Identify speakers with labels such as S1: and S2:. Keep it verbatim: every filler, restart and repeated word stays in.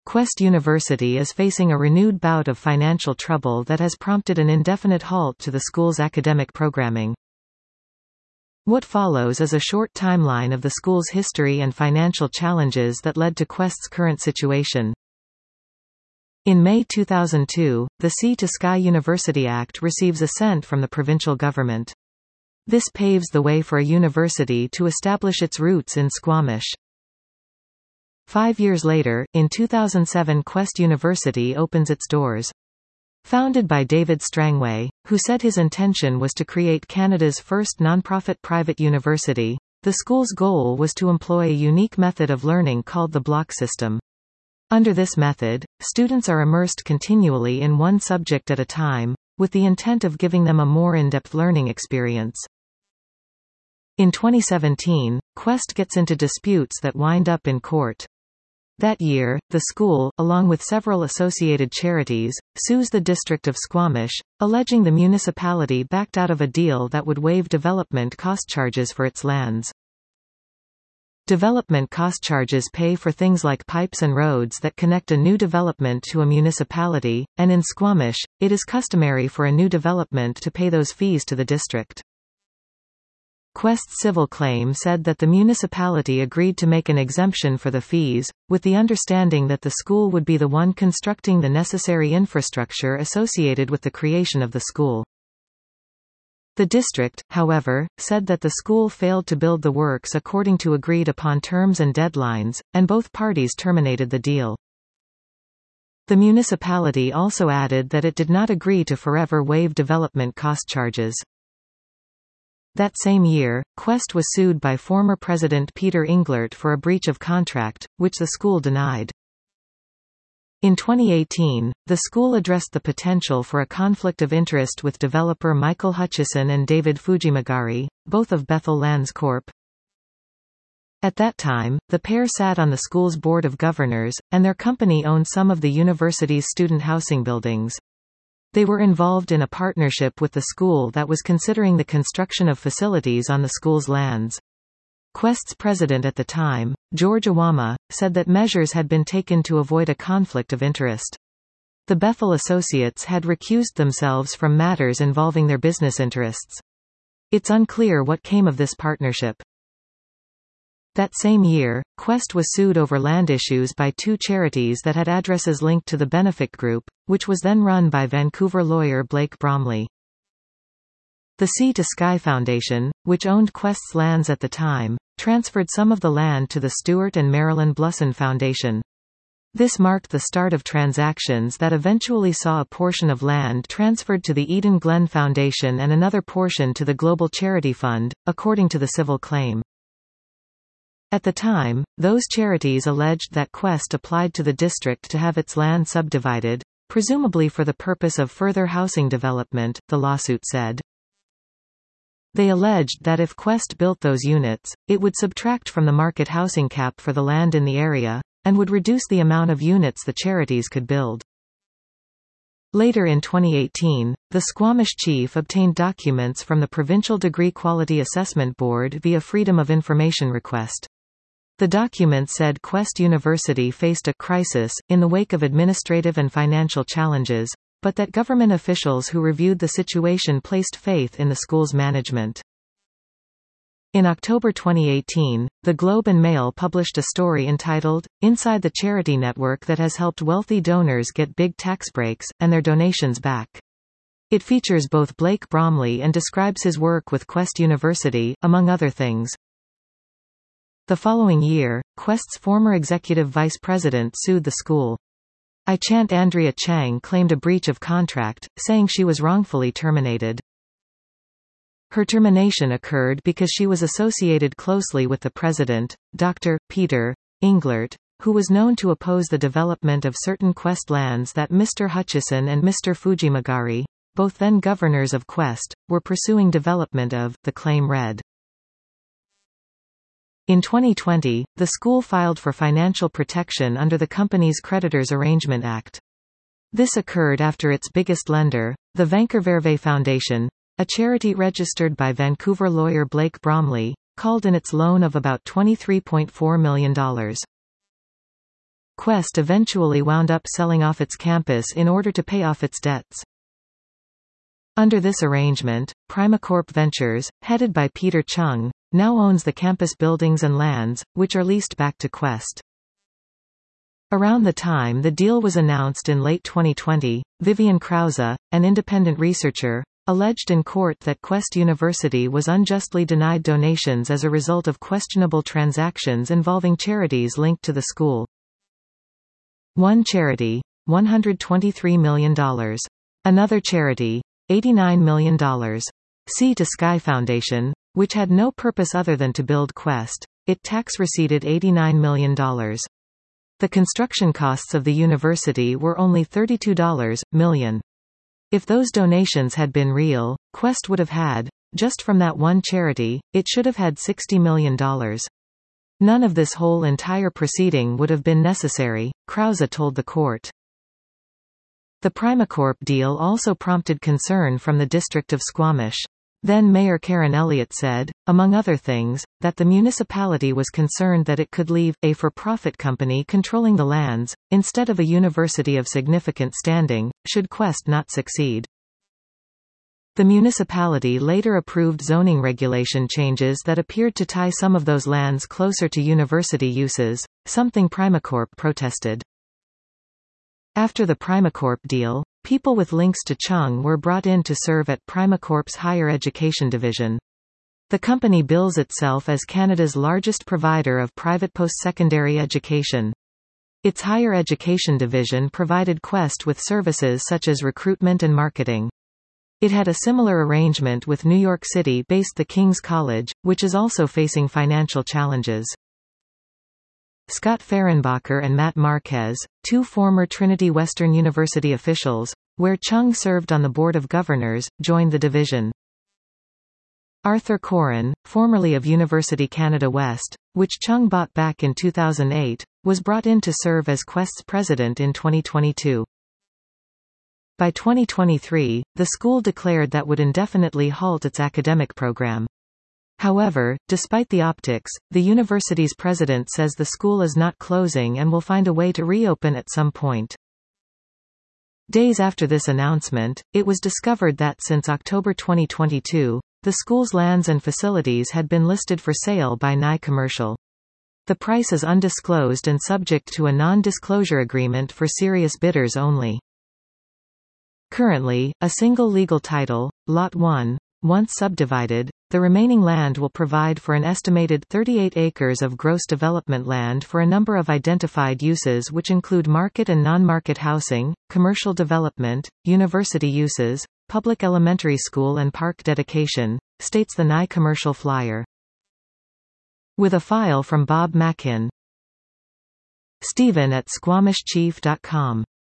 S1: Quest University is facing a renewed bout of financial trouble that has prompted an indefinite halt to the school's academic programming. What follows is a short timeline of the school's history and financial challenges that led to Quest's current situation. In May two thousand two, the Sea to Sky University Act receives assent from the provincial government. This paves the way for a university to establish its roots in Squamish. Five years later, in two thousand seven, Quest University opens its doors. Founded by David Strangway, who said his intention was to create Canada's first nonprofit private university, the school's goal was to employ a unique method of learning called the block system. Under this method, students are immersed continually in one subject at a time, with the intent of giving them a more in-depth learning experience. In twenty seventeen, Quest gets into disputes that wind up in court. That year, the school, along with several associated charities, sues the District of Squamish, alleging the municipality backed out of a deal that would waive development cost charges for its lands. Development cost charges pay for things like pipes and roads that connect a new development to a municipality, and in Squamish, it is customary for a new development to pay those fees to the district. Quest's civil claim said that the municipality agreed to make an exemption for the fees, with the understanding that the school would be the one constructing the necessary infrastructure associated with the creation of the school. The district, however, said that the school failed to build the works according to agreed-upon terms and deadlines, and both parties terminated the deal. The municipality also added that it did not agree to forever waive development cost charges. That same year, Quest was sued by former President Peter Englert for a breach of contract, which the school denied. In twenty eighteen, the school addressed the potential for a conflict of interest with developer Michael Hutchison and David Fujimagari, both of Bethel Lands Corporation. At that time, the pair sat on the school's board of governors, and their company owned some of the university's student housing buildings. They were involved in a partnership with the school that was considering the construction of facilities on the school's lands. Quest's president at the time, George Awama, said that measures had been taken to avoid a conflict of interest. The Bethel Associates had recused themselves from matters involving their business interests. It's unclear what came of this partnership. That same year, Quest was sued over land issues by two charities that had addresses linked to the Benefit Group, which was then run by Vancouver lawyer Blake Bromley. The Sea to Sky Foundation, which owned Quest's lands at the time, transferred some of the land to the Stuart and Marilyn Blusson Foundation. This marked the start of transactions that eventually saw a portion of land transferred to the Eden Glen Foundation and another portion to the Global Charity Fund, according to the civil claim. At the time, those charities alleged that Quest applied to the district to have its land subdivided, presumably for the purpose of further housing development, the lawsuit said. They alleged that if Quest built those units, it would subtract from the market housing cap for the land in the area, and would reduce the amount of units the charities could build. Later in twenty eighteen, the Squamish chief obtained documents from the Provincial Degree Quality Assessment Board via Freedom of Information request. The document said Quest University faced a crisis in the wake of administrative and financial challenges, but that government officials who reviewed the situation placed faith in the school's management. In October twenty eighteen, the Globe and Mail published a story entitled, "Inside the Charity Network That Has Helped Wealthy Donors Get Big Tax Breaks, and Their Donations Back." It features both Blake Bromley and describes his work with Quest University, among other things. The following year, Quest's former executive vice president sued the school. I Chant Andrea Chang claimed a breach of contract, saying she was wrongfully terminated. Her termination occurred because she was associated closely with the president, Doctor Peter Englert, who was known to oppose the development of certain Quest lands that Mister Hutchison and Mister Fujimagari, both then governors of Quest, were pursuing development of. The claim read. In twenty twenty, the school filed for financial protection under the Companies Creditors Arrangement Act. This occurred after its biggest lender, the Vankerverve Foundation, a charity registered by Vancouver lawyer Blake Bromley, called in its loan of about twenty-three point four million dollars. Quest eventually wound up selling off its campus in order to pay off its debts. Under this arrangement, Primacorp Ventures, headed by Peter Chung, now owns the campus buildings and lands, which are leased back to Quest. Around the time the deal was announced in late twenty twenty, Vivian Krause, an independent researcher, alleged in court that Quest University was unjustly denied donations as a result of questionable transactions involving charities linked to the school. One charity, one hundred twenty-three million dollars. Another charity, eighty-nine million dollars. Sea to Sky Foundation, which had no purpose other than to build Quest, it tax receipted eighty-nine million dollars. The construction costs of the university were only thirty-two million dollars. If those donations had been real, Quest would have had, just from that one charity, it should have had sixty million dollars. None of this whole entire proceeding would have been necessary, Krause told the court. The Primacorp deal also prompted concern from the District of Squamish. Then Mayor Karen Elliott said, among other things, that the municipality was concerned that it could leave a for-profit company controlling the lands, instead of a university of significant standing, should Quest not succeed. The municipality later approved zoning regulation changes that appeared to tie some of those lands closer to university uses, something Primacorp protested. After the Primacorp deal, people with links to Chung were brought in to serve at Primacorp's higher education division. The company bills itself as Canada's largest provider of private post-secondary education. Its higher education division provided Quest with services such as recruitment and marketing. It had a similar arrangement with New York City-based the King's College, which is also facing financial challenges. Scott Fehrenbacher and Matt Marquez, two former Trinity Western University officials, where Chung served on the Board of Governors, joined the division. Arthur Corin, formerly of University Canada West, which Chung bought back in two thousand eight, was brought in to serve as Quest's president in twenty twenty-two. By twenty twenty-three, the school declared that would indefinitely halt its academic program. However, despite the optics, the university's president says the school is not closing and will find a way to reopen at some point. Days after this announcement, it was discovered that since October twenty twenty-two, the school's lands and facilities had been listed for sale by N I Commercial. The price is undisclosed and subject to a non-disclosure agreement for serious bidders only. Currently, a single legal title, Lot one, once subdivided, the remaining land will provide for an estimated thirty-eight acres of gross development land for a number of identified uses which include market and non-market housing, commercial development, university uses, public elementary school and park dedication, states the N I Commercial flyer. With a file from Bob Mackin. Stephen at squamish chief dot com